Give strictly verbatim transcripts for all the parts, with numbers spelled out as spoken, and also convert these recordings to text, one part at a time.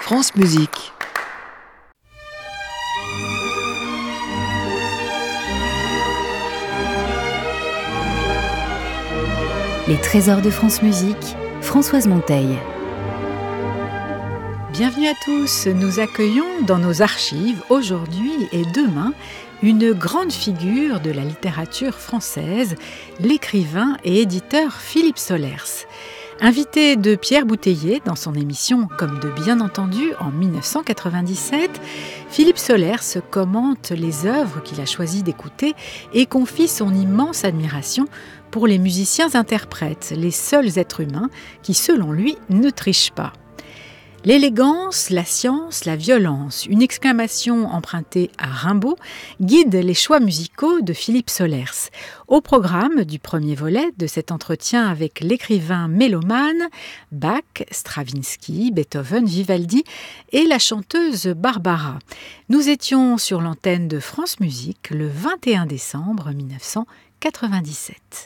France Musique. Les trésors de France Musique, Françoise Monteil. Bienvenue à tous, nous accueillons dans nos archives aujourd'hui et demain une grande figure de la littérature française, l'écrivain et éditeur Philippe Solers. Invité de Pierre Bouteiller dans son émission Comme de bien entendu en dix-neuf cent quatre-vingt-dix-sept, Philippe Solers commente les œuvres qu'il a choisi d'écouter et confie son immense admiration pour les musiciens-interprètes, les seuls êtres humains qui, selon lui, ne trichent pas. L'élégance, la science, la violence, une exclamation empruntée à Rimbaud, guide les choix musicaux de Philippe Solers. Au programme du premier volet de cet entretien avec l'écrivain mélomane, Bach, Stravinsky, Beethoven, Vivaldi et la chanteuse Barbara. Nous étions sur l'antenne de France Musique le vingt et un décembre dix-neuf cent quatre-vingt-dix-sept.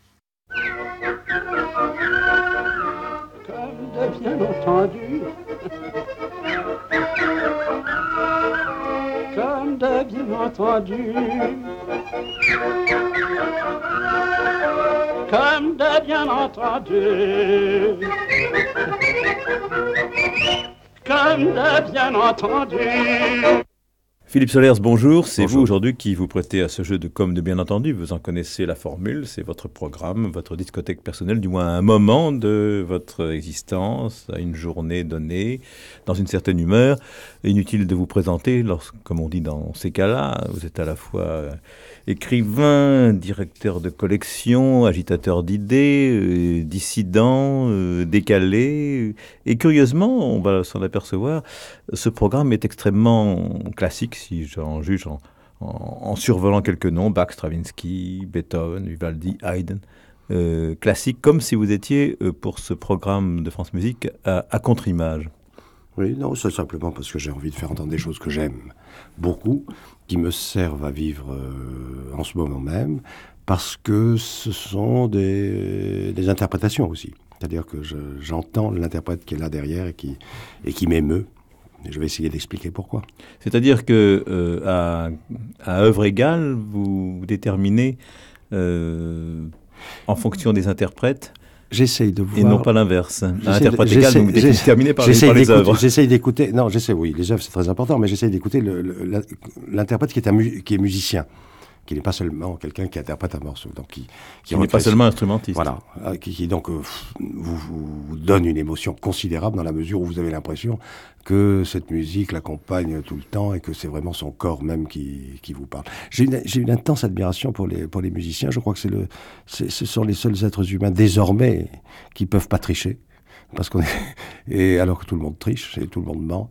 Comme de bien entendu, comme de bien entendu, comme de bien entendu, comme de bien entendu. Philippe Solers, bonjour. C'est Bonjour. vous aujourd'hui qui vous prêtez à ce jeu de Comme de bien entendu. Vous en connaissez la formule, c'est votre programme, votre discothèque personnelle, du moins à un moment de votre existence, à une journée donnée, dans une certaine humeur. Inutile de vous présenter, lorsque, comme on dit dans ces cas-là, vous êtes à la fois euh, écrivain, directeur de collection, agitateur d'idées, euh, dissident, euh, décalé. Et curieusement, on va s'en apercevoir, ce programme est extrêmement classique, si j'en juge en, en, en survolant quelques noms, Bach, Stravinsky, Beethoven, Vivaldi, Haydn, euh, classique, comme si vous étiez, euh, pour ce programme de France Musique, à, à contre-image. Oui, non, c'est simplement parce que j'ai envie de faire entendre des choses que j'aime beaucoup, qui me servent à vivre euh, en ce moment même, parce que ce sont des, des interprétations aussi. C'est-à-dire que je, j'entends l'interprète qui est là derrière et qui, et qui m'émeut. Et je vais essayer d'expliquer pourquoi. C'est-à-dire que euh, à, à œuvre égale, vous, vous déterminez euh, en fonction des interprètes. J'essaye de voir... Et non pas l'inverse. À J'essaie interprète de, égal, vous déterminez par, les, par les œuvres. J'essaye d'écouter... Non, j'essaie, oui, les œuvres c'est très important, mais j'essaye d'écouter le, le, l'interprète qui est, un, qui est musicien, qui n'est pas seulement quelqu'un qui interprète un morceau. Donc qui, qui, qui n'est pas seulement instrumentiste. Voilà, qui, qui donc euh, vous, vous donne une émotion considérable dans la mesure où vous avez l'impression que cette musique l'accompagne tout le temps et que c'est vraiment son corps même qui, qui vous parle. J'ai une, j'ai une intense admiration pour les, pour les musiciens. Je crois que c'est le, c'est, ce sont les seuls êtres humains désormais qui ne peuvent pas tricher. Parce qu'on est... Et alors que tout le monde triche et tout le monde ment,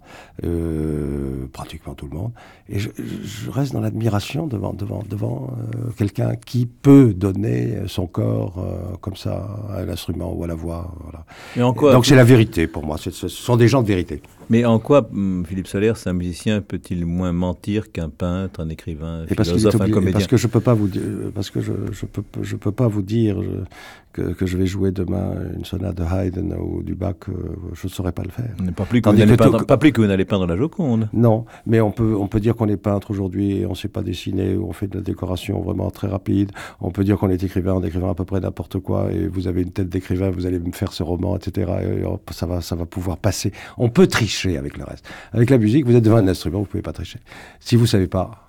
euh, pratiquement tout le monde. Et je, je reste dans l'admiration devant, devant, devant euh, quelqu'un qui peut donner son corps euh, comme ça à l'instrument ou à la voix. Voilà. Et en quoi, donc c'est la vérité pour moi, c'est, ce sont des gens de vérité. Mais en quoi, Philippe Solers, un musicien peut-il moins mentir qu'un peintre, un écrivain, un philosophe, un comédien ? Parce que je peux pas vous dire, parce que je, je peux, je peux pas vous dire je, que, que je vais jouer demain une sonate de Haydn ou du Bach, euh, je ne saurais pas le faire. Pas plus que, vous n'allez, que peindre, tout... pas plus que vous n'allez peindre la Joconde. Non, mais on peut, on peut dire qu'on est peintre aujourd'hui et on ne sait pas dessiner, ou on fait de la décoration vraiment très rapide. On peut dire qu'on est écrivain en écrivant à peu près n'importe quoi et vous avez une tête d'écrivain, vous allez me faire ce roman, et cetera. Et hop, ça va, ça va pouvoir passer. On peut tricher avec le reste. Avec la musique, vous êtes devant un instrument, vous ne pouvez pas tricher. Si vous ne savez pas...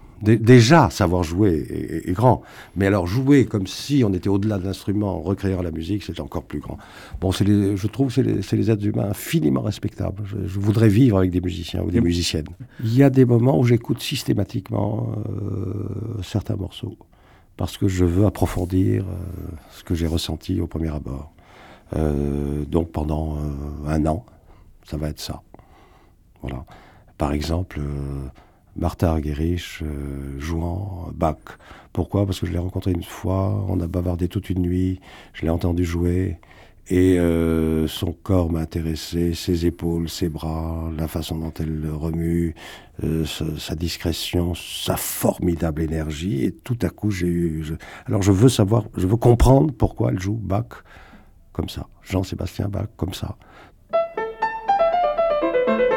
Déjà, savoir jouer est, est grand, mais alors jouer comme si on était au-delà de l'instrument en recréant la musique, c'est encore plus grand. Bon, c'est les, je trouve que c'est les, c'est les êtres humains infiniment respectables. Je, je voudrais vivre avec des musiciens ou des musiciennes. Il y a des moments où j'écoute systématiquement euh, certains morceaux, parce que je veux approfondir euh, ce que j'ai ressenti au premier abord. Euh, donc pendant euh, un an, ça va être ça. Voilà. Par exemple... Euh, Martha Argerich euh, jouant Bach. Pourquoi ? Parce que je l'ai rencontré une fois, on a bavardé toute une nuit, je l'ai entendu jouer, et euh, son corps m'a intéressé, ses épaules, ses bras, la façon dont elle le remue, euh, sa, sa discrétion, sa formidable énergie, et tout à coup j'ai eu... Je... Alors je veux savoir, je veux comprendre pourquoi elle joue Bach comme ça, Jean-Sébastien Bach comme ça.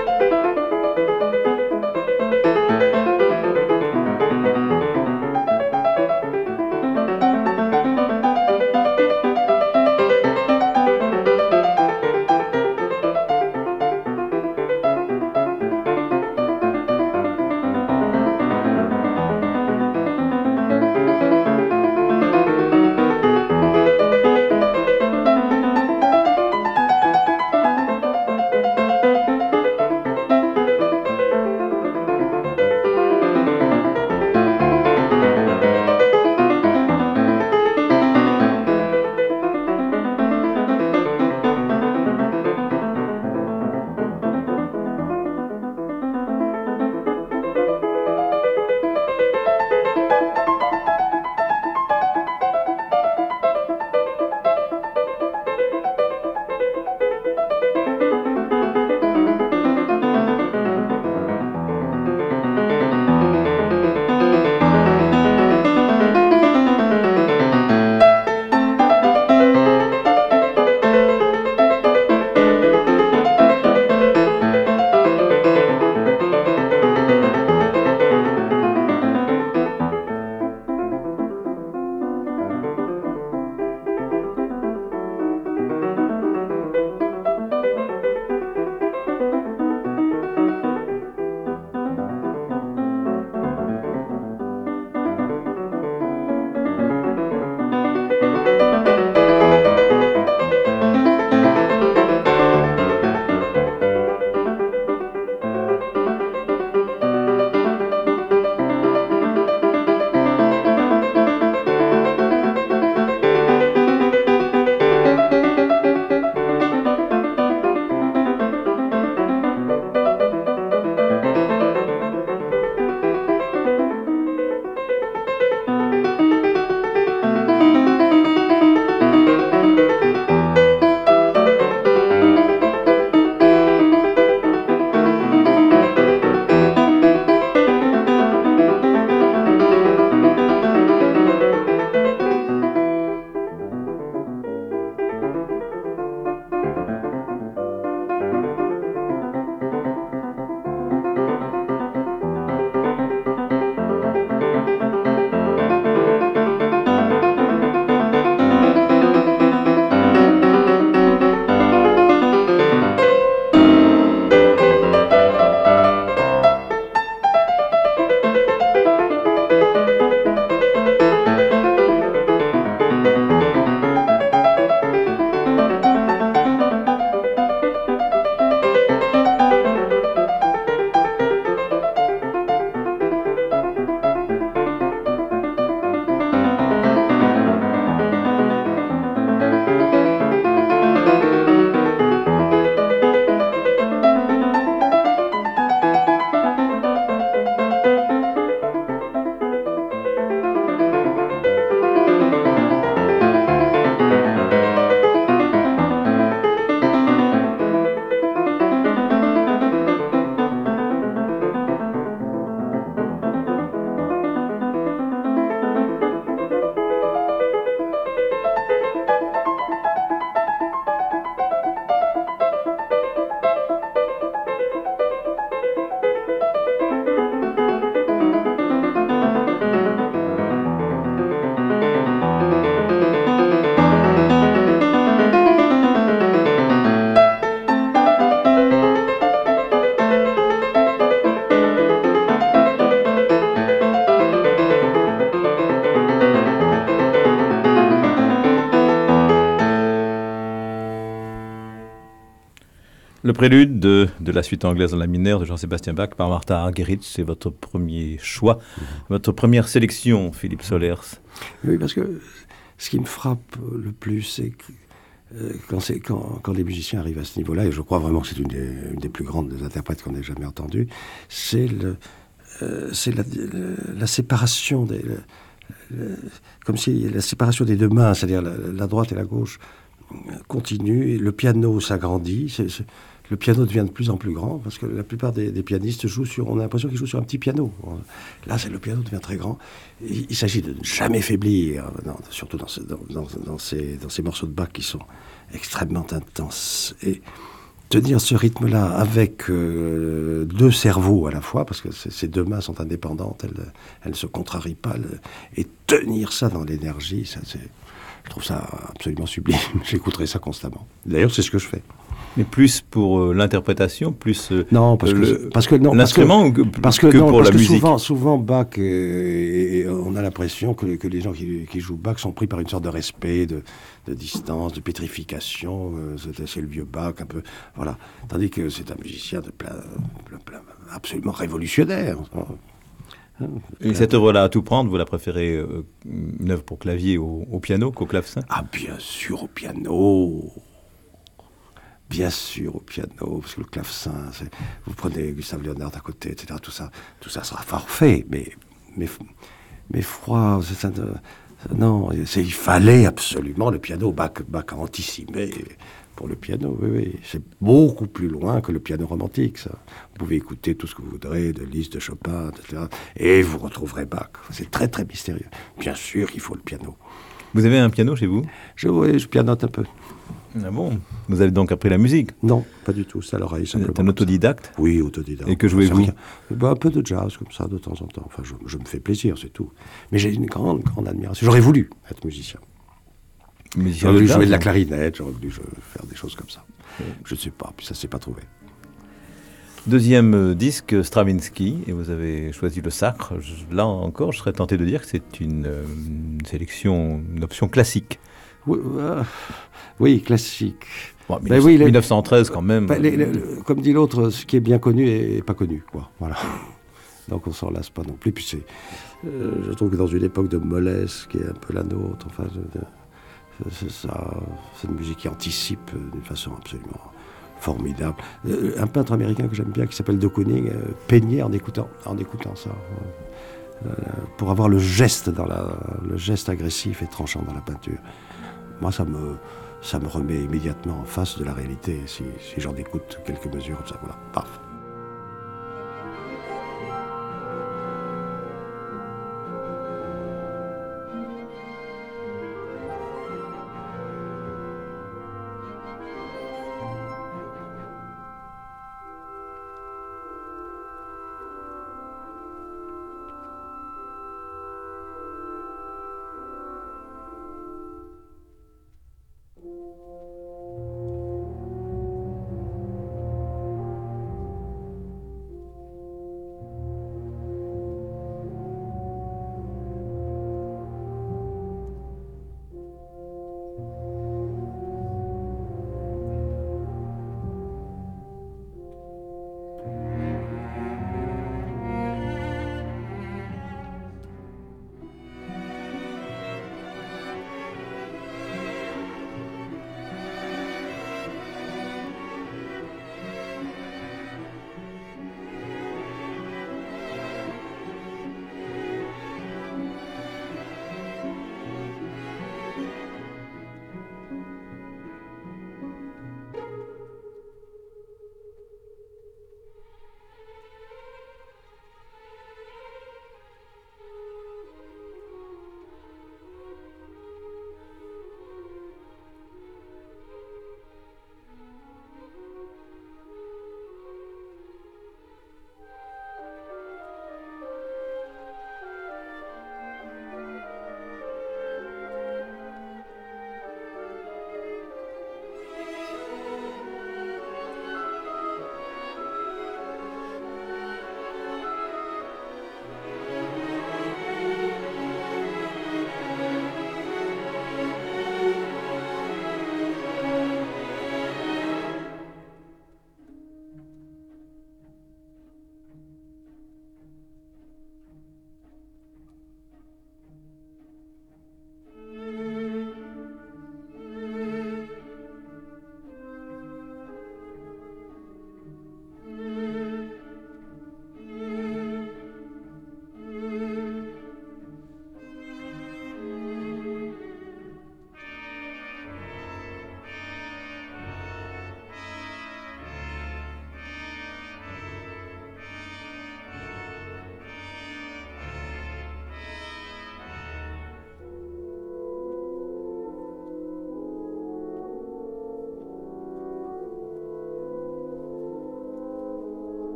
Le prélude de, de la suite anglaise dans la mineure de Jean-Sébastien Bach par Martha Argerich, c'est votre premier choix, mmh. votre première sélection, Philippe Solers. Oui, parce que ce qui me frappe le plus, c'est que euh, quand, c'est, quand, quand les musiciens arrivent à ce niveau-là, et je crois vraiment que c'est une des, une des plus grandes des interprètes qu'on ait jamais entendues, c'est, le, euh, c'est la, la, la séparation des... Le, le, comme si la séparation des deux mains, c'est-à-dire la, la droite et la gauche, continue, et le piano s'agrandit, c'est, c'est, le piano devient de plus en plus grand, parce que la plupart des, des pianistes jouent sur, on a l'impression qu'ils jouent sur un petit piano. Là, c'est, le piano devient très grand. Il, il s'agit de ne jamais faiblir, non, surtout dans, ce, dans, dans, dans, ces, dans ces morceaux de Bach qui sont extrêmement intenses. Et tenir ce rythme-là avec euh, deux cerveaux à la fois, parce que ces deux mains sont indépendantes, elles ne se contrarient pas, le, et tenir ça dans l'énergie, ça, c'est... Je trouve ça absolument sublime. J'écouterai ça constamment. D'ailleurs, c'est ce que je fais. Mais plus pour euh, l'interprétation, plus euh, non, parce que, le, parce que non, l'instrument parce que, ou que, parce que, que non, pour parce la que musique. Souvent, souvent Bach, euh, et on a l'impression que, que les gens qui, qui jouent Bach sont pris par une sorte de respect, de, de distance, de pétrification. Euh, c'est, c'est le vieux Bach, un peu. Voilà. Tandis que c'est un musicien de plein, plein, plein, absolument révolutionnaire. Et cette œuvre-là, à tout prendre, vous la préférez euh, une œuvre pour clavier au, au piano qu'au clavecin ? Ah, bien sûr, au piano. Bien sûr, au piano, parce que le clavecin, c'est... vous prenez Gustave Leonard à côté, et cetera. Tout ça, tout ça sera parfait, mais, mais, mais froid, c'est ça. De... Non, c'est... il fallait absolument le piano. Bach, Bach a anticipé pour le piano, oui, oui. C'est beaucoup plus loin que le piano romantique, ça. Vous pouvez écouter tout ce que vous voudrez, de Liszt, de Chopin, et cetera. Et vous retrouverez Bach. C'est très, très mystérieux. Bien sûr qu'il faut le piano. Vous avez un piano chez vous ? Je, oui, je pianote un peu. Ah bon ? Vous avez donc appris la musique ? Non, pas du tout, c'est à l'oreille, simplement. Vous êtes un autodidacte ? Oui, autodidacte. Et que jouez-vous ? Ben, un peu de jazz, comme ça, de temps en temps. Enfin, je, je me fais plaisir, c'est tout. Mais j'ai une grande, grande admiration. J'aurais voulu être musicien. musicien j'aurais voulu jazz, jouer de la hein. clarinette, j'aurais voulu faire des choses comme ça. Oui. Je ne sais pas, puis ça ne s'est pas trouvé. Deuxième euh, disque, Stravinsky, et vous avez choisi le Sacre. Je, là encore, je serais tenté de dire que c'est une, euh, une sélection, une option classique. Oui, euh, oui classique. Bon, ben oui, mille neuf cent treize les, quand même. Ben les, les, le, comme dit l'autre, ce qui est bien connu est pas connu, quoi. Voilà. Donc on s'en lasse pas non plus. Puis c'est, euh, je trouve que dans une époque de mollesse, qui est un peu la nôtre, enfin, je, c'est, c'est ça, c'est une musique qui anticipe d'une façon absolument formidable. Euh, un peintre américain que j'aime bien, qui s'appelle de Kooning, euh, peignait en écoutant, en écoutant ça, euh, pour avoir le geste dans la, le geste agressif et tranchant dans la peinture. Moi, ça me, ça me remet immédiatement en face de la réalité, si, si j'en écoute quelques mesures comme ça, voilà, paf.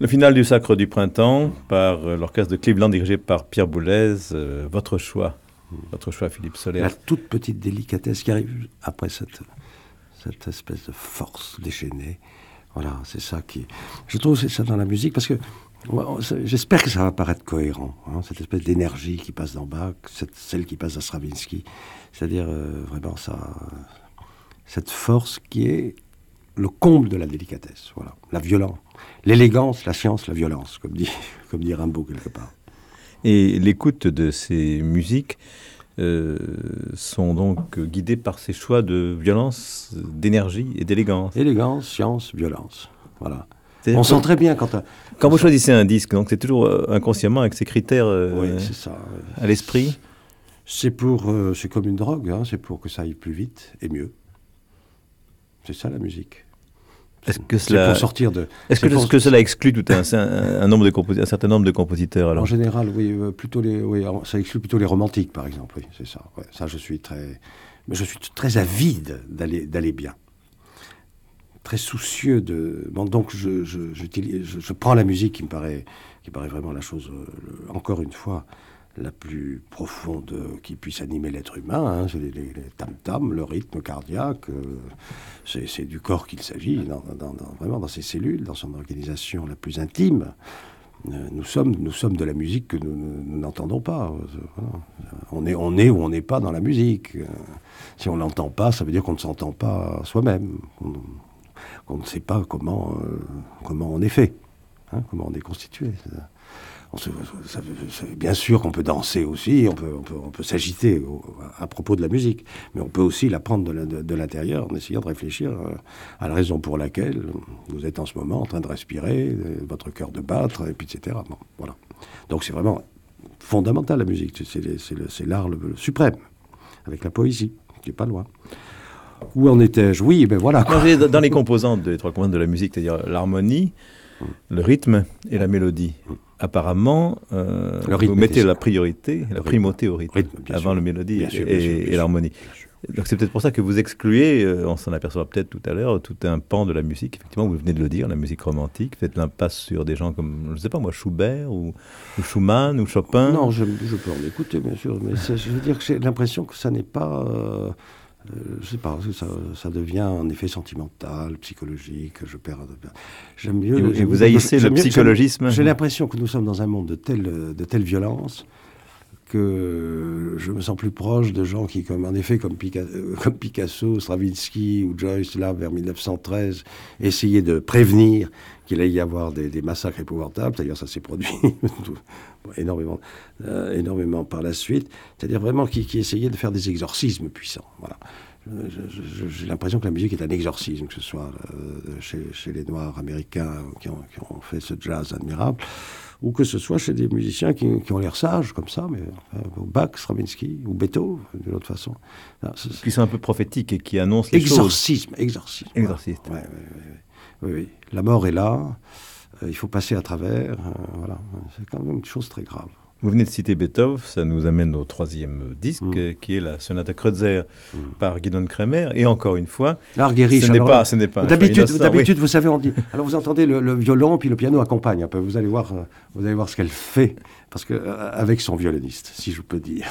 Le final du Sacre du Printemps par euh, l'orchestre de Cleveland dirigé par Pierre Boulez. Euh, votre choix, votre choix, Philippe Soler. La toute petite délicatesse qui arrive après cette, cette espèce de force déchaînée. Voilà, c'est ça qui... Je trouve que c'est ça dans la musique, parce que j'espère que ça va paraître cohérent, hein, cette espèce d'énergie qui passe dans Bach, cette, celle qui passe à Stravinsky. C'est-à-dire euh, vraiment ça, cette force qui est le comble de la délicatesse. Voilà, la violence, l'élégance, la science, la violence, comme dit, comme dit Rimbaud quelque part. Et l'écoute de ces musiques euh, sont donc guidées par ces choix de violence, d'énergie et d'élégance. Élégance, science, violence. Voilà. C'est On sent très bien quand... À, quand vous choisissez un disque, donc c'est toujours euh, inconsciemment avec ces critères euh, oui, c'est ça, ouais. à l'esprit. C'est pour, euh, c'est comme une drogue, hein, c'est pour que ça aille plus vite et mieux. C'est ça la musique. Est-ce que cela, c'est pour sortir de. Est-ce que, pour... que cela exclut tout un, un, un, nombre de compos... un certain nombre de compositeurs alors? En général, oui, euh, plutôt les, oui, ça exclut plutôt les romantiques, par exemple. Oui, c'est ça. Ouais, ça, je suis très, mais je suis très avide d'aller d'aller bien, très soucieux de. Bon, donc, je, je, je, je prends la musique qui me paraît, qui paraît vraiment la chose, euh, encore une fois, la plus profonde qui puisse animer l'être humain, hein, c'est les, les, les tam-tams, le rythme cardiaque, euh, c'est, c'est du corps qu'il s'agit, dans, dans, dans, vraiment dans ses cellules, dans son organisation la plus intime. Euh, nous, sommes, nous sommes de la musique que nous, nous, nous n'entendons pas. Euh, voilà. on, est, on est ou on n'est pas dans la musique. Euh, si on ne l'entend pas, ça veut dire qu'on ne s'entend pas soi-même, qu'on, qu'on ne sait pas comment, euh, comment on est fait, hein, comment on est constitué. C'est ça. On se, ça, ça, bien sûr qu'on peut danser aussi, on peut, on peut, on peut s'agiter au, à propos de la musique, mais on peut aussi la prendre de, la, de, de l'intérieur en essayant de réfléchir à la raison pour laquelle vous êtes en ce moment en train de respirer, votre cœur de battre, et puis et cetera. Bon, voilà. Donc c'est vraiment fondamental la musique, c'est, c'est, c'est, le, c'est l'art le, le suprême, avec la poésie, qui n'est pas loin. Où en étais-je? Oui, ben voilà. Non, dans les composantes, de, les trois composantes de la musique, c'est-à-dire l'harmonie, hum. le rythme et la mélodie. Hum. Apparemment, euh, vous mettez la priorité, la primauté au rythme, rythme avant sûr. le mélodie bien et, sûr, bien sûr, bien et l'harmonie. Donc c'est peut-être pour ça que vous excluez, euh, on s'en aperçoit peut-être tout à l'heure, tout un pan de la musique, effectivement, vous venez de le dire, la musique romantique, faites l'impasse sur des gens comme, je ne sais pas moi, Schubert ou, ou Schumann ou Chopin. Non, je, je peux en écouter, bien sûr, mais je veux dire que j'ai l'impression que ça n'est pas... Euh, Euh, je sais pas, ça, ça devient un effet sentimental, psychologique, je perds... J'aime mieux... Et vous, j'aime, vous haïssez le psychologisme? J'ai, j'ai l'impression que nous sommes dans un monde de telle, de telle violence que je me sens plus proche de gens qui, comme, en effet, comme Picasso, comme Picasso, Stravinsky ou Joyce, là, vers mille neuf cent treize, essayaient de prévenir qu'il allait y avoir des, des massacres épouvantables. D'ailleurs, ça s'est produit énormément, euh, énormément par la suite. C'est-à-dire vraiment qui, qui essayaient de faire des exorcismes puissants. Voilà. Je, je, j'ai l'impression que la musique est un exorcisme, que ce soit euh, chez, chez les Noirs américains qui ont, qui ont fait ce jazz admirable, ou que ce soit chez des musiciens qui, qui ont l'air sages, comme ça, mais euh, Bach, Stravinsky, ou Beethoven, d'une autre façon. Non, c'est, qui sont un peu prophétiques et qui annoncent les exorcisme, choses. Exorcisme, exorcisme. Ouais, ouais, ouais, ouais, oui, oui. La mort est là, euh, il faut passer à travers, euh, voilà. C'est quand même une chose très grave. Vous venez de citer Beethoven, ça nous amène au troisième disque, mmh. qui est la Sonate Kreutzer mmh. par Gidon Kremer. Et encore une fois, L'arguerich, ce, n'est pas, ce n'est pas... D'habitude, d'habitude oui. vous savez, on dit... Alors vous entendez le, le violon, puis le piano accompagne un peu. Vous allez voir, vous allez voir ce qu'elle fait, parce que, euh, avec son violoniste, si je peux dire.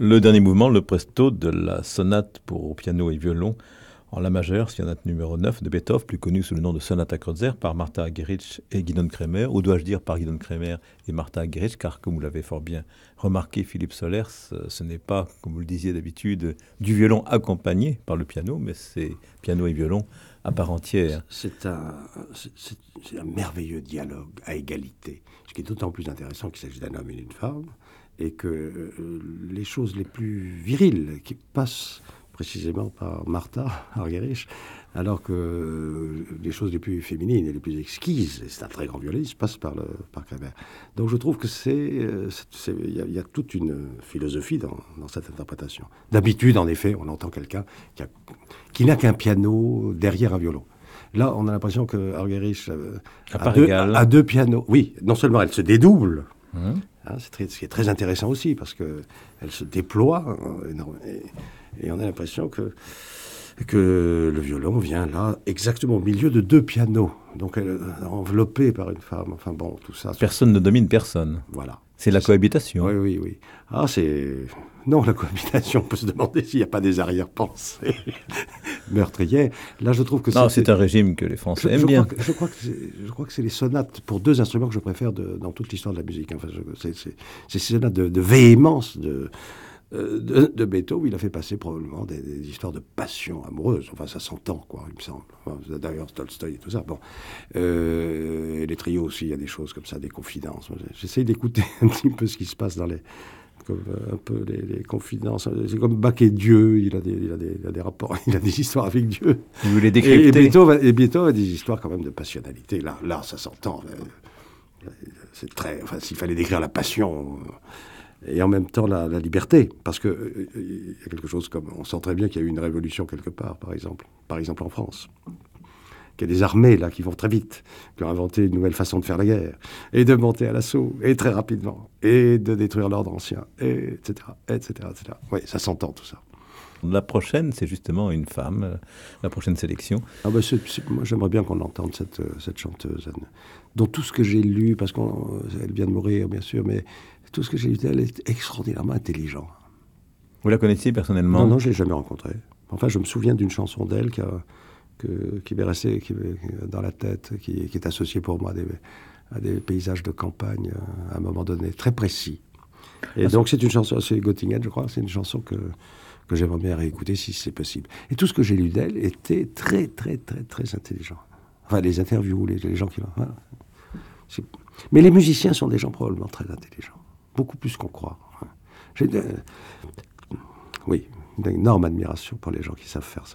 Le dernier mouvement, le presto de la sonate pour piano et violon en la majeure, sonate numéro neuf de Beethoven, plus connue sous le nom de sonate à Kreutzer par Martha Argerich et Gidon Kremer, ou dois-je dire par Gidon Kremer et Martha Argerich, car comme vous l'avez fort bien remarqué, Philippe Sollers, ce n'est pas, comme vous le disiez d'habitude, du violon accompagné par le piano, mais c'est piano et violon à part entière. C'est un, c'est, c'est un merveilleux dialogue à égalité, ce qui est d'autant plus intéressant qu'il s'agit d'un homme et d'une femme, et que euh, les choses les plus viriles qui passent précisément par Martha Argerich, alors que euh, les choses les plus féminines et les plus exquises, et c'est un très grand violoniste, passent par, le, par Kremer. Donc je trouve que c'est, c'est, il y, y a toute une philosophie dans, dans cette interprétation. D'habitude, en effet, on entend quelqu'un qui, a, qui n'a qu'un piano derrière un violon. Là, on a l'impression que Argerich euh, a, deux, a, a deux pianos. Oui, non seulement elle se dédouble, mmh. hein, c'est très, ce qui est très intéressant aussi, parce qu'elle se déploie énormément. Et, Et on a l'impression que, que le violon vient là, exactement au milieu de deux pianos. Donc elle est enveloppée par une femme. Enfin bon, tout ça. Personne ne domine personne. Voilà. C'est la cohabitation. Oui, oui, oui. Ah, c'est... Non, la cohabitation, on peut se demander s'il n'y a pas des arrière-pensées meurtrières. Là, je trouve que non, c'est... c'est un régime que les Français je, aiment je bien. Crois que, je, crois que c'est, je crois que c'est les sonates, pour deux instruments que je préfère de, dans toute l'histoire de la musique. Enfin, je, c'est, c'est, c'est ces sonates de, de véhémence, de... De, de Beethoven, il a fait passer probablement des, des histoires de passion amoureuse. Enfin, ça s'entend, quoi, il me semble. Enfin, d'ailleurs, Tolstoï et tout ça. Bon. Euh, et les trios aussi, il y a des choses comme ça, des confidences. J'essaye d'écouter un petit peu ce qui se passe dans les... Comme un peu les, les confidences. C'est comme Bach et Dieu, il a, des, il, a des, il a des rapports, il a des histoires avec Dieu. Vous voulez décrypter. Et, et, Beethoven, et Beethoven a des histoires quand même de passionnalité. Là, là ça s'entend. C'est très... Enfin, s'il fallait décrire la passion... Et en même temps la, la liberté, parce qu'il euh, y a quelque chose comme... On sent très bien qu'il y a eu une révolution quelque part, par exemple, par exemple en France. Qu'il y a des armées, là, qui vont très vite, qui ont inventé une nouvelle façon de faire la guerre, et de monter à l'assaut, et très rapidement, et de détruire l'ordre ancien, et, etc., et cetera, et cetera. Oui, ça s'entend, tout ça. La prochaine, c'est justement une femme, la prochaine sélection. Ah ben c'est, c'est, moi, j'aimerais bien qu'on entende cette, cette chanteuse, Anne, dont tout ce que j'ai lu, parce qu'elle vient de mourir, bien sûr, mais tout ce que j'ai lu d'elle est extraordinairement intelligent. Vous la connaissiez personnellement ? Non, non, je ne l'ai jamais rencontrée. Enfin, je me souviens d'une chanson d'elle qui, a, que, qui m'est restée qui, dans la tête, qui, qui est associée pour moi à des, à des paysages de campagne à un moment donné, très précis. Et ah, donc, c'est une chanson, c'est Göttingen, je crois, c'est une chanson que... que j'aimerais bien réécouter si c'est possible. Et tout ce que j'ai lu d'elle était très, très, très, très intelligent. Enfin, les interviews, les, les gens qui... Voilà. Mais les musiciens sont des gens probablement très intelligents. Beaucoup plus qu'on croit. J'ai de... Oui, une énorme admiration pour les gens qui savent faire ça.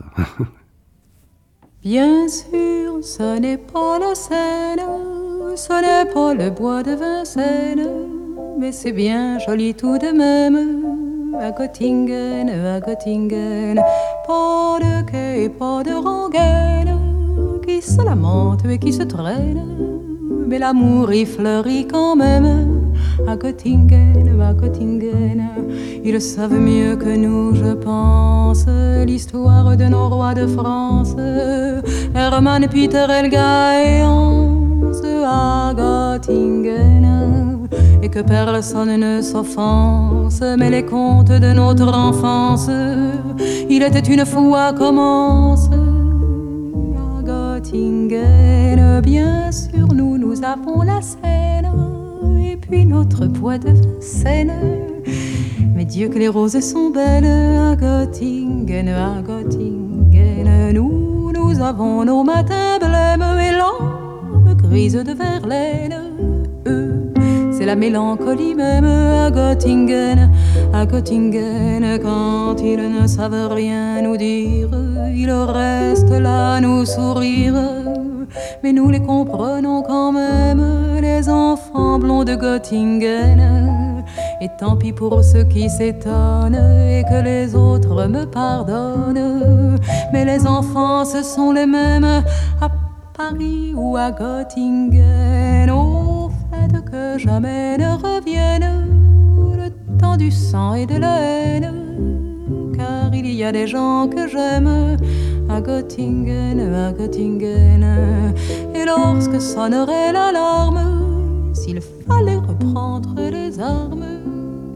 Bien sûr, ce n'est pas la Seine, ce n'est pas le bois de Vincennes, mais c'est bien joli tout de même. À Göttingen, à Göttingen, pas de quai, pas de rengaine qui se lamente et qui se traîne, mais l'amour y fleurit quand même. À Göttingen, à Göttingen, ils savent mieux que nous, je pense, l'histoire de nos rois de France, Hermann, Peter, Helga et Hans, à Göttingen. Et que personne ne s'offense, mais les contes de notre enfance, il était une fois commence. À Göttingen, bien sûr, nous, nous avons la Seine, et puis notre bois de Vincennes. Mais Dieu que les roses sont belles à Göttingen, à Göttingen. Nous, nous avons nos matins blêmes et l'âme grise de Verlaine. Eux, c'est la mélancolie même à Göttingen, à Göttingen. Quand ils ne savent rien nous dire, ils restent là nous sourire. Mais nous les comprenons quand même, les enfants blonds de Göttingen. Et tant pis pour ceux qui s'étonnent et que les autres me pardonnent. Mais les enfants ce sont les mêmes à Paris ou à Göttingen. Au fait que jamais ne revienne le temps du sang et de la haine, car il y a des gens que j'aime à Göttingen, à Göttingen. Et lorsque sonnerait l'alarme, s'il fallait reprendre les armes,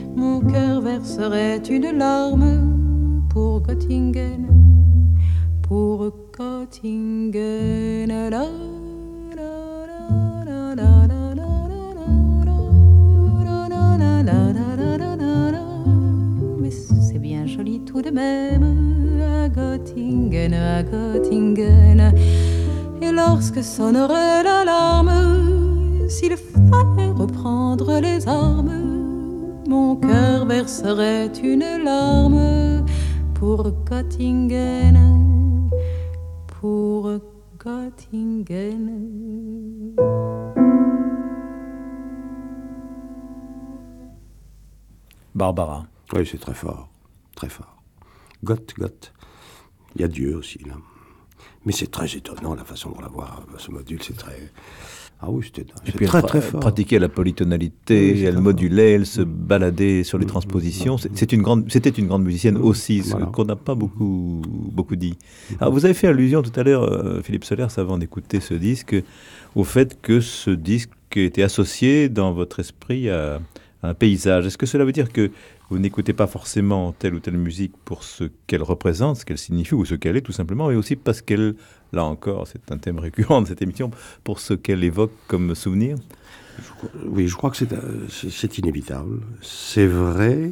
mon cœur verserait une larme pour Göttingen, pour Göttingen. La, la, la, la, la, la, la, la, la, la. Mais c'est bien joli tout de même à Göttingen, à Göttingen. Et lorsque sonnerait l'alarme, s'il fallait reprendre les armes, mon cœur verserait une larme pour Göttingen, pour Göttingen. Barbara. Oui, c'est très fort, très fort. Gott, Gott. Il y a Dieu aussi, là. Mais c'est très étonnant la façon dont la voix, ce module, c'est très... Ah oui, c'était Et puis très elle, très elle fort. pratiquait la polytonalité, Oui, elle modulait, elle se baladait sur les transpositions. C'est, c'est une grande, c'était une grande musicienne aussi, ce Voilà. qu'on n'a pas beaucoup, beaucoup dit. Alors vous avez fait allusion tout à l'heure, euh, Philippe Sollers, avant d'écouter ce disque, au fait que ce disque était associé dans votre esprit à, à un paysage. Est-ce que cela veut dire que vous n'écoutez pas forcément telle ou telle musique pour ce qu'elle représente, ce qu'elle signifie ou ce qu'elle est tout simplement, mais aussi parce qu'elle, là encore, c'est un thème récurrent de cette émission, pour ce qu'elle évoque comme souvenir? Oui, je crois que c'est, euh, c'est, c'est inévitable. C'est vrai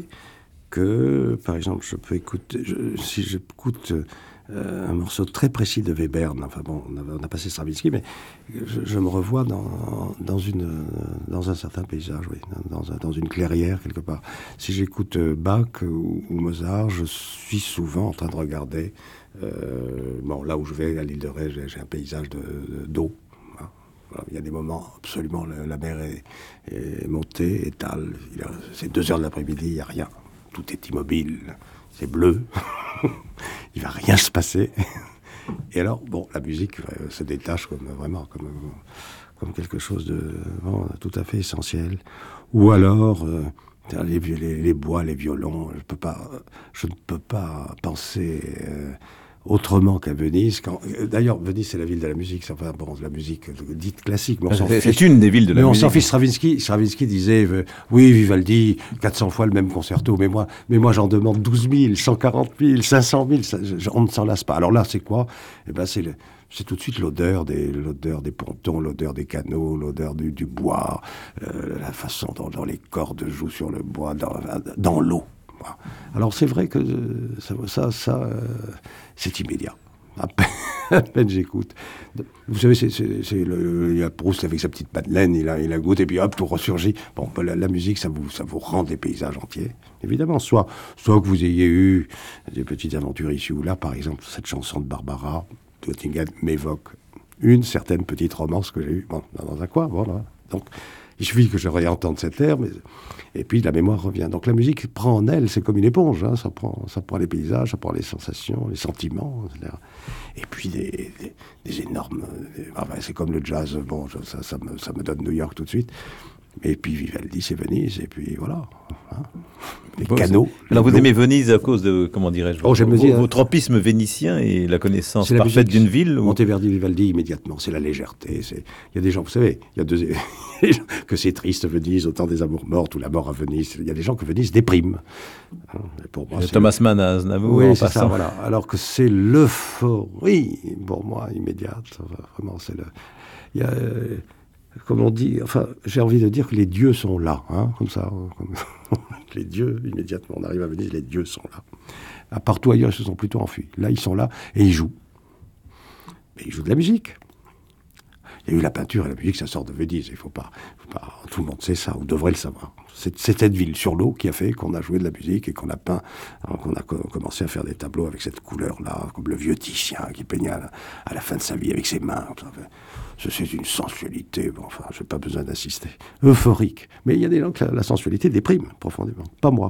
que, par exemple, je peux écouter, je, si j'écoute euh, un morceau très précis de Webern, enfin bon, on a, on a passé Stravinsky, mais je, je me revois dans, dans, une, dans un certain paysage, oui, dans, un, dans une clairière quelque part. Si j'écoute Bach ou, ou Mozart, je suis souvent en train de regarder, euh, bon, là où je vais, à l'île de Ré, j'ai, j'ai un paysage de, de, d'eau. Voilà, il y a des moments, absolument, la, la mer est, est montée, étale. Il a, c'est deux heures de l'après-midi, il n'y a rien. Tout est immobile, c'est bleu. Il ne va rien se passer. Et alors, bon, la musique euh, se détache comme, vraiment comme, comme quelque chose de bon, tout à fait essentiel. Ou alors, euh, les, les, les bois, les violons, je, peux pas, je ne peux pas penser... Euh, autrement qu'à Venise. Quand... D'ailleurs, Venise, c'est la ville de la musique. C'est enfin, bon, la musique dite classique. Mais on s'en c'est, fiche. c'est une des villes de la mais musique. Mais on s'en fiche. Stravinsky, Stravinsky disait, euh, oui, Vivaldi, quatre cents fois le même concerto, mais moi, mais moi j'en demande douze mille, cent quarante mille, cinq cent mille. Ça, je, on ne s'en lasse pas. Alors là, c'est quoi? Eh ben, c'est, le, c'est tout de suite l'odeur des, l'odeur des pontons, l'odeur des canaux, l'odeur du, du bois, euh, la façon dont, dont les cordes jouent sur le bois, dans, dans l'eau. Alors c'est vrai que ça, ça, ça euh, c'est immédiat. À peine, à peine j'écoute. Vous savez, c'est, c'est, c'est le, il y a Proust avec sa petite madeleine, il a, il a goûté, et puis hop, tout ressurgit. Bon, la, la musique, ça vous, ça vous rend des paysages entiers, évidemment. Soit, soit que vous ayez eu des petites aventures ici ou là, par exemple, cette chanson de Barbara, de Göttingen, m'évoque une certaine petite romance que j'ai eue bon, dans un coin, voilà. Donc, il suffit que je réentende cet air, mais... et puis la mémoire revient. Donc la musique prend en elle, c'est comme une éponge, hein, ça, prend, ça prend les paysages, ça prend les sensations, les sentiments, et cetera. Et puis des, des, des énormes... Des, enfin, c'est comme le jazz, bon, je, ça, ça, me, ça me donne New York tout de suite. Et puis Vivaldi, c'est Venise, et puis voilà. Hein. Les bon, canaux. Alors vous l'eau. aimez Venise à cause de, comment dirais-je, oh, vos, dire, vos tropismes vénitiens et la connaissance la parfaite musique, d'une ville ou... Monteverdi, Vivaldi, immédiatement, c'est la légèreté. C'est... Il y a des gens, vous savez, il y a deux... que c'est triste Venise, autant des amours mortes ou la mort à Venise. Il y a des gens que Venise déprime. Hein, pour moi, Thomas le... Mann à Aznavour, oui, en c'est passant. ça, voilà. Alors que c'est l'euphorie, pour moi, immédiate. Vraiment, c'est le... Il y a... Comme on dit, enfin, j'ai envie de dire que les dieux sont là, hein, comme ça. Comme... les dieux, immédiatement, on arrive à Venise, les dieux sont là. À partout ailleurs, ils se sont plutôt enfuis. Là, ils sont là et ils jouent. Mais ils jouent de la musique. Il y a eu la peinture et la musique, ça sort de Venise. Il faut pas, faut pas, tout le monde sait ça, ou devrait le savoir. C'est, c'est cette ville sur l'eau qui a fait qu'on a joué de la musique et qu'on a peint, hein, qu'on a co- commencé à faire des tableaux avec cette couleur-là, comme le vieux Titien qui peignait à la, à la fin de sa vie avec ses mains. Ça, c'est une sensualité, bon, enfin, je n'ai pas besoin d'insister. Euphorique. Mais il y a des gens que la, la sensualité déprime profondément. Pas moi.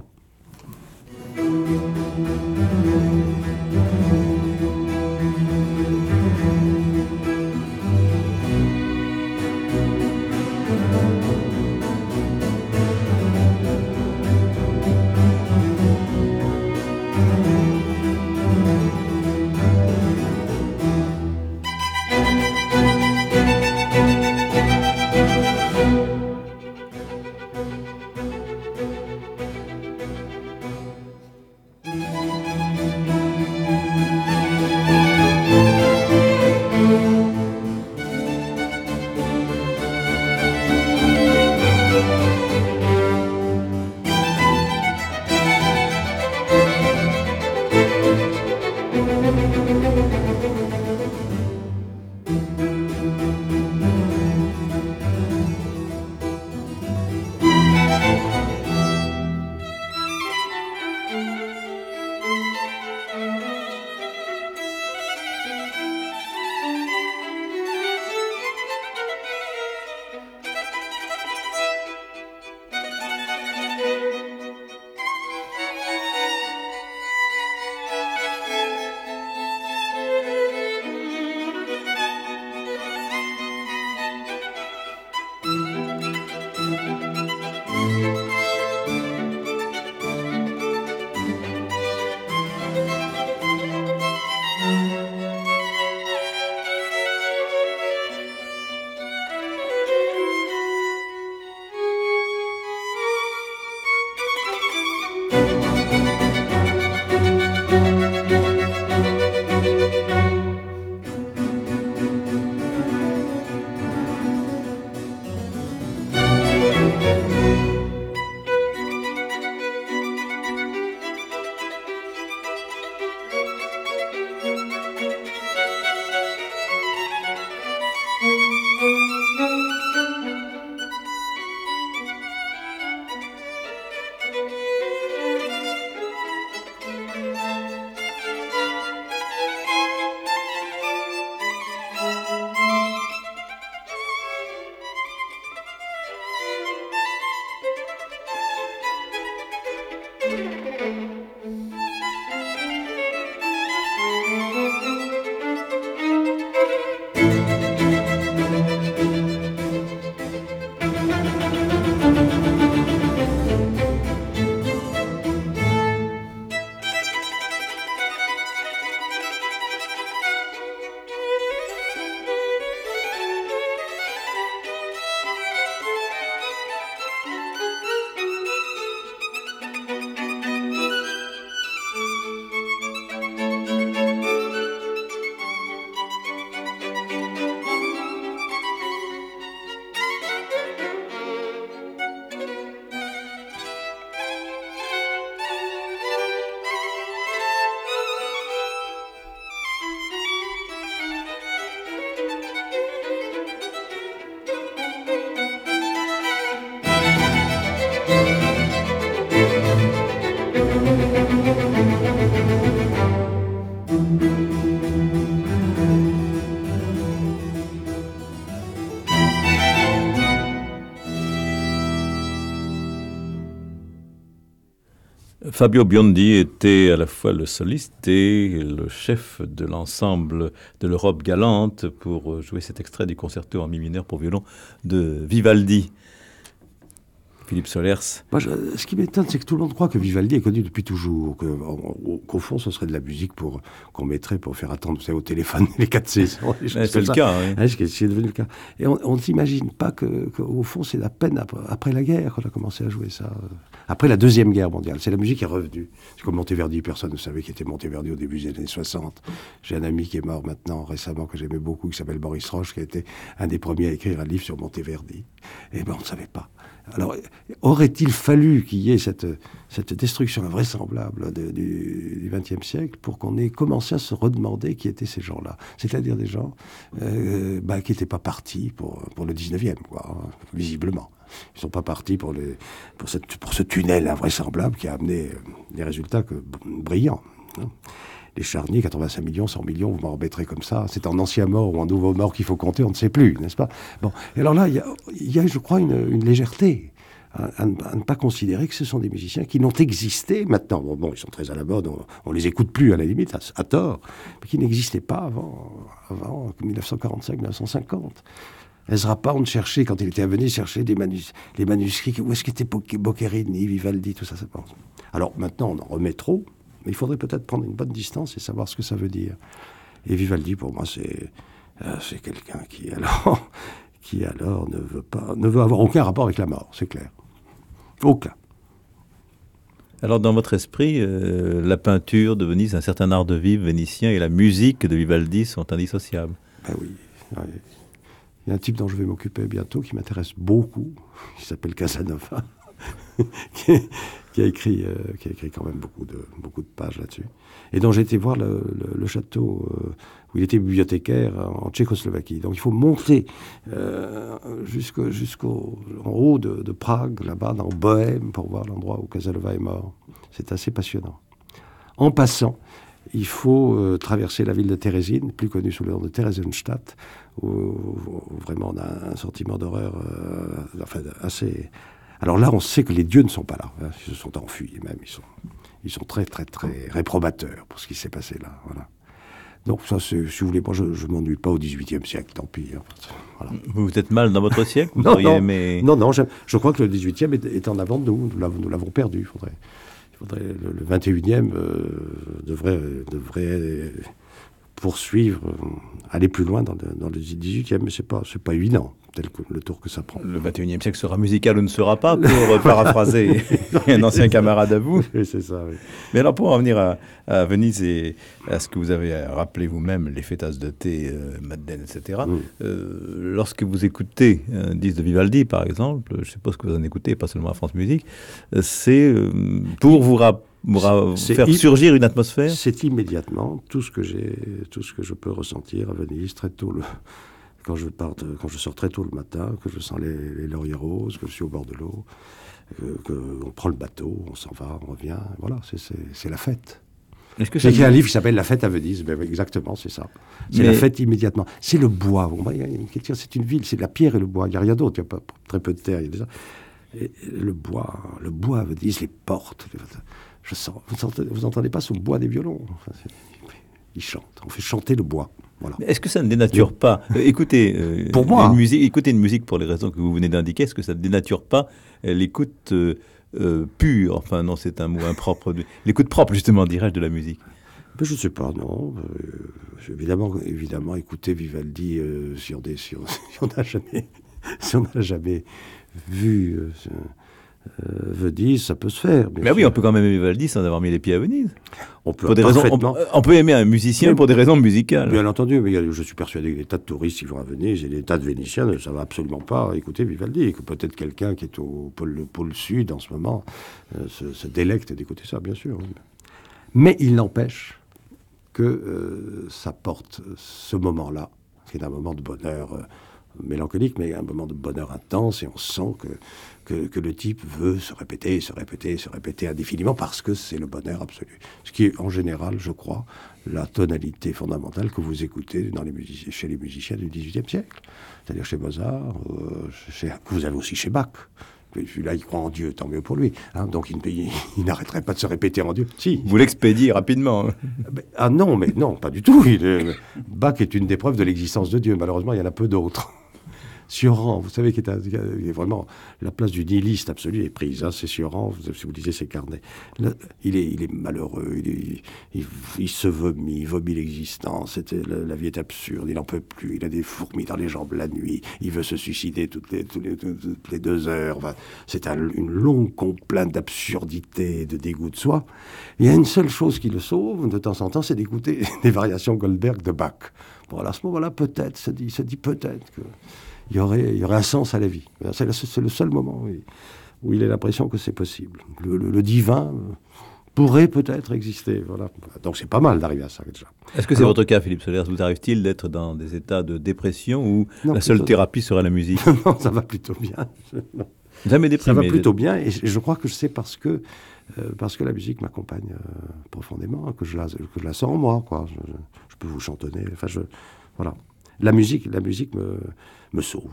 Fabio Biondi était à la fois le soliste et le chef de l'ensemble de l'Europe galante pour jouer cet extrait du concerto en mi mineur pour violon de Vivaldi. Philippe Solers. Moi, je, ce qui m'étonne, c'est que tout le monde croit que Vivaldi est connu depuis toujours, que, au, qu'au fond, ce serait de la musique pour, qu'on mettrait pour faire attendre, vous savez, au téléphone les quatre saisons. C'est le ça. cas, oui. Ouais, c'est devenu le cas. Et on ne s'imagine pas que, qu'au fond, c'est à peine après, après la guerre qu'on a commencé à jouer ça. Après la Deuxième Guerre mondiale, c'est la musique qui est revenue. C'est comme Monteverdi, personne ne savait qui était Monteverdi au début des années soixante. J'ai un ami qui est mort maintenant, récemment, que j'aimais beaucoup, qui s'appelle Boris Roche, qui a été un des premiers à écrire un livre sur Monteverdi. Et ben, on ne savait pas. Alors, aurait-il fallu qu'il y ait cette, cette destruction invraisemblable de, du vingtième siècle pour qu'on ait commencé à se redemander qui étaient ces gens-là? C'est-à-dire des gens euh, bah, qui n'étaient pas partis pour, pour le dix-neuvième, quoi, hein, visiblement. Ils ne sont pas partis pour, les, pour, cette, pour ce tunnel invraisemblable qui a amené des résultats que, brillants. Hein. Les charniers, quatre-vingt-cinq millions, cent millions, vous m'embêterez comme ça. C'est en ancien mort ou en nouveau mort qu'il faut compter, on ne sait plus, n'est-ce pas? Bon, et alors là, il y a, y a, je crois, une, une légèreté à, à, à ne pas considérer que ce sont des musiciens qui n'ont existé maintenant. Bon, bon, ils sont très à la mode, on ne les écoute plus à la limite, à, à tort, mais qui n'existaient pas avant, avant dix-neuf cent quarante-cinq dix-neuf cent cinquante. Ezra Pound cherchait, quand il était à Venise, chercher des manus, les manuscrits. Où est-ce qu'était Boccherini, Vivaldi, tout ça, ça pense. Alors maintenant, on en remet trop. Mais il faudrait peut-être prendre une bonne distance et savoir ce que ça veut dire. Et Vivaldi, pour moi, c'est, euh, c'est quelqu'un qui alors, qui alors ne veut pas, ne veut avoir aucun rapport avec la mort, c'est clair. Aucun. Alors, dans votre esprit, euh, la peinture de Venise, un certain art de vivre vénitien et la musique de Vivaldi sont indissociables. Ben oui. oui. Il y a un type dont je vais m'occuper bientôt qui m'intéresse beaucoup, qui s'appelle Casanova. qui, est, qui, a écrit, euh, qui a écrit quand même beaucoup de, beaucoup de pages là-dessus. Et dont j'ai été voir le, le, le château euh, où il était bibliothécaire en Tchécoslovaquie. Donc il faut monter euh, jusqu'au, jusqu'au, en haut de, de Prague, là-bas, dans Bohême, pour voir l'endroit où Casanova est mort. C'est assez passionnant. En passant, il faut euh, traverser la ville de Térésine, plus connue sous le nom de Theresienstadt, où, où vraiment on a un sentiment d'horreur euh, enfin, assez... Alors là, on sait que les dieux ne sont pas là. Hein. Ils se sont enfuis, même. Ils sont, ils sont très, très, très réprobateurs pour ce qui s'est passé là. Voilà. Donc ça, c'est, si vous voulez, moi, je ne m'ennuie pas au dixhuitième siècle, tant pis. Hein. Voilà. Vous vous êtes mal dans votre siècle? Vous non, auriez non, aimé... non, non, je, je crois que le dixhuitième est, est en avant de nous. Nous l'avons, nous l'avons perdu. Il faudrait, il faudrait, le, le vingt et unième euh, devrait, devrait poursuivre, euh, aller plus loin dans le, dans le dix-huitième, mais ce n'est pas, c'est pas évident. Tel que le tour que ça prend. Le vingt et unième siècle sera musical ou ne sera pas, pour paraphraser un ancien camarade à vous. Oui, c'est ça, oui. Mais alors, pour en venir à, à Venise et à ce que vous avez rappelé vous-même, les fêtasses de thé, euh, Madeleine, et cetera, mm. euh, lorsque vous écoutez un disque de Vivaldi, par exemple, je suppose que vous en écoutez, pas seulement à France Musique, c'est euh, pour vous rappeler, faire surgir une atmosphère. C'est immédiatement tout ce que j'ai, tout ce que je peux ressentir à Venise, très tôt le... Quand je, parte, quand je sors très tôt le matin, que je sens les, les lauriers roses, que je suis au bord de l'eau, qu'on prend le bateau, on s'en va, on revient, voilà, c'est, c'est, c'est la fête. Est-ce que J'ai écrit un livre qui s'appelle La fête à Venise, ben, exactement, c'est ça. C'est Mais... la fête immédiatement. C'est le bois, c'est une ville, c'est la pierre et le bois, il n'y a rien d'autre, il n'y a pas très peu de terre, il y a déjà... Et le bois, le bois à Venise, les portes, les... je sens, vous entendez, vous entendez pas ce bois des violons, enfin, ils chantent, on fait chanter le bois. Voilà. Est-ce que ça ne dénature pas euh, écoutez, euh, pour moi, une musique, écoutez une musique pour les raisons que vous venez d'indiquer, est-ce que ça ne dénature pas euh, l'écoute euh, euh, pure, enfin non, c'est un mot impropre, l'écoute propre justement, dirais-je, de la musique? Ben, je ne sais pas, non. Euh, évidemment, évidemment, écouter Vivaldi, euh, si on n'a si si jamais, si on n'a jamais vu euh, euh, Venise, ça peut se faire. Mais oui, on peut quand même aimer Vivaldi sans avoir mis les pieds à Venise. On peut, pour des raisons, on, on peut aimer un musicien mais, pour des raisons musicales. Bien entendu, mais je suis persuadé que des tas de touristes qui vont à Venise et des tas de Vénitiens ne savent absolument pas écouter Vivaldi. Et que peut-être quelqu'un qui est au pôle, pôle sud en ce moment euh, se, se délecte d'écouter ça, bien sûr. Mais il n'empêche que euh, ça porte ce moment-là, qui est un moment de bonheur euh, mélancolique, mais un moment de bonheur intense, et on sent que, que, que le type veut se répéter, se répéter, se répéter indéfiniment, parce que c'est le bonheur absolu. Ce qui est, en général, je crois, la tonalité fondamentale que vous écoutez dans les musici- chez les musiciens du dix-huitième siècle. C'est-à-dire chez Mozart, euh, chez, que vous avez aussi chez Bach, celui-là, il croit en Dieu, tant mieux pour lui. Hein, donc, il, il, il n'arrêterait pas de se répéter en Dieu. Si. Vous l'expédiez rapidement. Ah non, mais non, pas du tout. Il est, Bach est une des preuves de l'existence de Dieu. Malheureusement, il y en a peu d'autres. Sioran, vous savez, qui est, un, qui est vraiment la place du nihiliste absolu est prise. Hein, c'est Sioran, si vous lisez ses carnets. Là, il, est, il est malheureux, il, est, il, il se vomit, il vomit l'existence. La, la vie est absurde, il n'en peut plus. Il a des fourmis dans les jambes la nuit. Il veut se suicider toutes les, toutes les, toutes les deux heures. Enfin, c'est un, une longue complainte d'absurdité, de dégoût de soi. Il y a une seule chose qui le sauve, de temps en temps, c'est d'écouter des variations Goldberg de Bach. Bon, alors à ce moment-là, peut-être, se dit, se dit peut-être que il y aurait, il y aurait un sens à la vie. C'est le, c'est le seul moment où il, où il a l'impression que c'est possible. Le, le, le divin pourrait peut-être exister. Voilà. Donc c'est pas mal d'arriver à ça déjà. Est-ce que c'est Alors, votre cas, Philippe Sollers? Vous arrive-t-il d'être dans des états de dépression où non, la seule thérapie serait la musique? Non, ça va plutôt bien. Non. Jamais déprimé. Ça va plutôt bien, et je, je crois que c'est parce que, euh, parce que la musique m'accompagne euh, profondément, que je, la, que je la sens en moi. Quoi. Je, je, je peux vous chantonner. Enfin, je, voilà. La musique, la musique me, me sauve.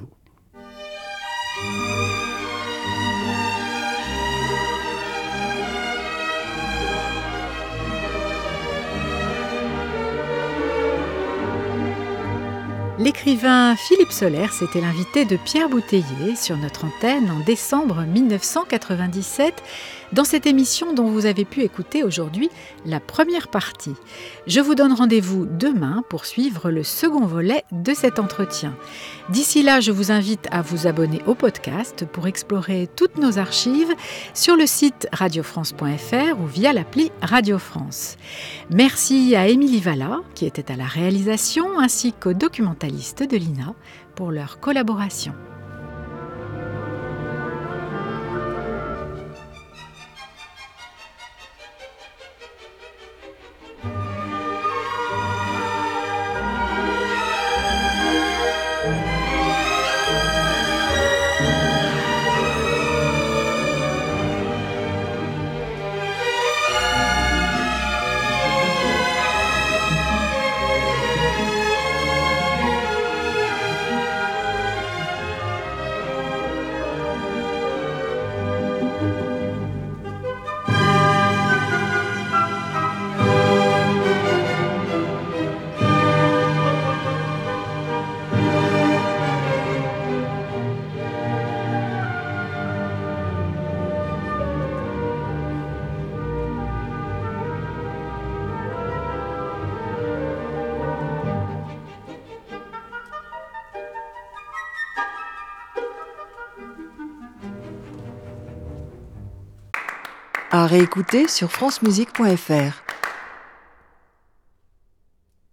L'écrivain Philippe Sollers était l'invité de Pierre Bouteiller sur notre antenne en décembre mille neuf cent quatre-vingt-dix-sept dans cette émission dont vous avez pu écouter aujourd'hui la première partie. Je vous donne rendez-vous demain pour suivre le second volet de cet entretien. D'ici là, je vous invite à vous abonner au podcast pour explorer toutes nos archives sur le site radio france point f r ou via l'appli Radio France. Merci à Émilie Valla, qui était à la réalisation, ainsi qu'aux documentalistes de l'I N A pour leur collaboration. À réécouter sur francemusique point f r.